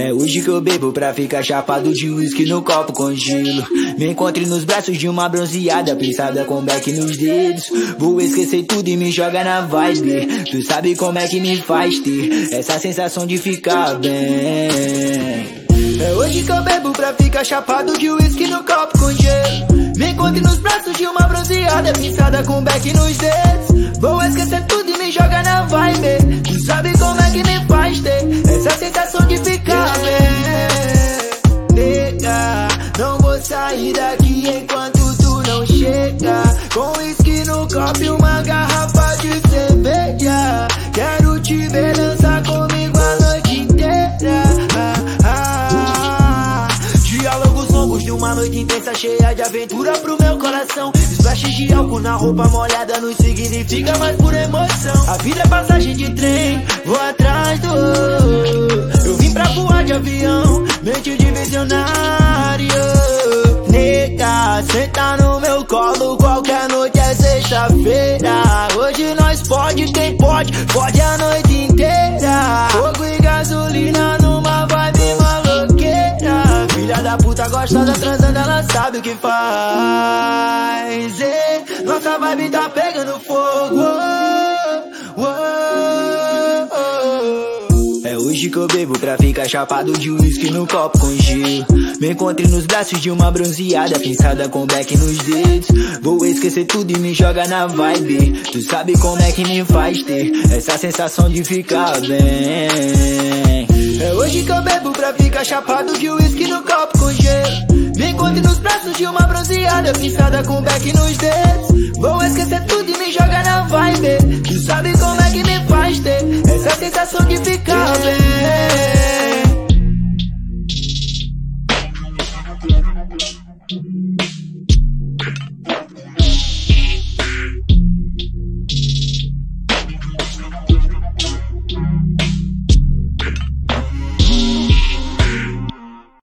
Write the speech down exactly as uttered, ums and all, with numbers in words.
É hoje que eu bebo pra ficar chapado de whisky no copo com gelo. Me encontre nos braços de uma bronzeada, pinçada com beck nos dedos. Vou esquecer tudo e me joga na vibe. Tu sabe como é que me faz ter essa sensação de ficar bem. É hoje que eu bebo pra ficar chapado de whisky no copo com gelo. Me encontre nos braços de uma bronzeada, pinçada com beck nos dedos. Vou esquecer tudo e me joga na vibe. Tu sabe como é que me faz ter essa sensação de ficar bem. Nega, não vou sair daqui enquanto tu não chega. Com whisky no copo e uma garrafa de cerveja. Quero te ver dançar comigo a noite inteira. Ah, ah. Diálogos longos de uma noite intensa, cheia de aventura pro meu coração. Splashes de álcool na roupa molhada não significa mais por emoção. A vida é passagem de trem, vou atrás do... Eu vim pra voar de avião, mente de visionário. Nega, senta no meu colo, qualquer noite é sexta-feira. Hoje nós pode, quem pode, pode a noite inteira. Fogo e gasolina numa vibe maloqueira. Filha da puta gostosa transando, ela sabe o que faz. E nossa vibe tá pegando fogo. Oh, oh, oh. É hoje que eu bebo pra ficar chapado de whisky no copo com gelo. Me encontre nos braços de uma bronzeada, pinçada com beck nos dedos. Vou esquecer tudo e me joga na vibe. Tu sabe como é que me faz ter essa sensação de ficar bem. É hoje que eu bebo pra ficar chapado de whisky no copo com gelo. Me encontre nos braços de uma bronzeada, pinçada com beck nos dedos. Vou esquecer tudo e me joga na vibe. Tu sabe como é que me faz ter essa sensação de ficar bem.